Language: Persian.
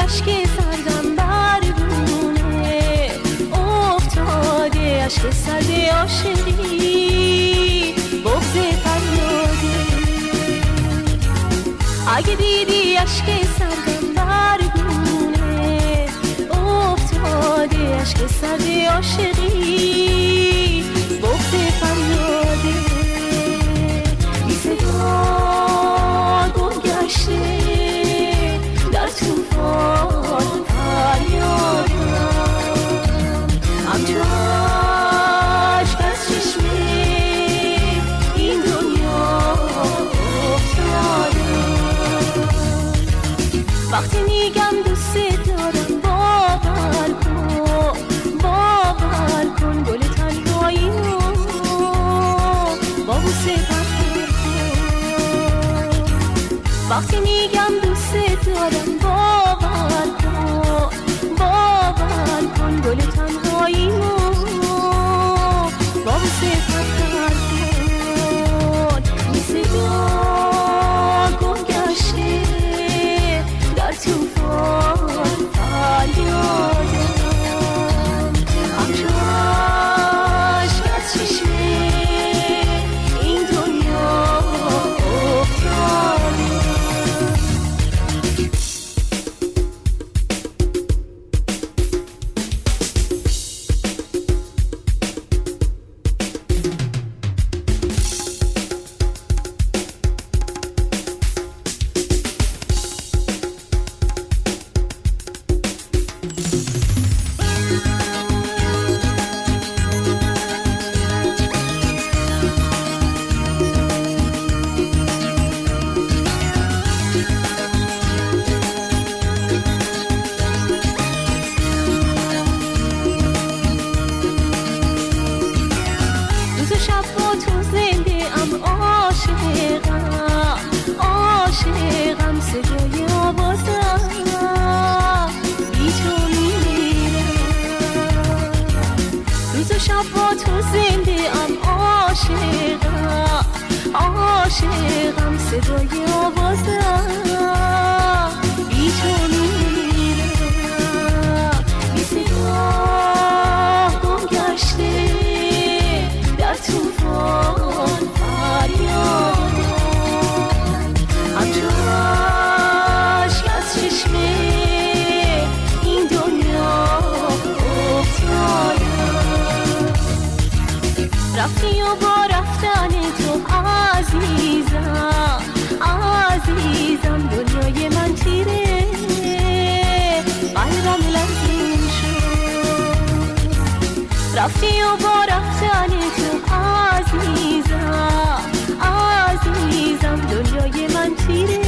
اشک سردم برگونه افتاده، اشک سرد عاشقی بغض فریاده. اگه دیدی اشک سردم برگونه افتاده، اشک سرد عاشقی بغض فریاده. بی صدا گم گشته در طوفان فریادم، همچو اشک از چشمه این دنیا افتادم. وقتی میگم دوست دارم باور کن گل تنهاییمو با بوسه پرپر کن. وقتی میگم دوست دارم باور کن گل تنهاییمو با بوسه پرپر کن. بی صدا گم گشته در طوفان فریادم، همچو اشک از چشمه این دنیا افتادم. عاشقم صدای آوازم بی تو میمیرم. روز و شب با تو زنده ام، عاشقم صدای آوازم بی تو میمیرم. بی صدا گم گشته در طوفان فریادم، همچو اشک از چشمه این دنیا افتادم. رفتی و با رفتن تو عزیزم دنیای من تیره قلبم لرزون شد. رفتی و با رفتن تو عزیزم دنیای من تیره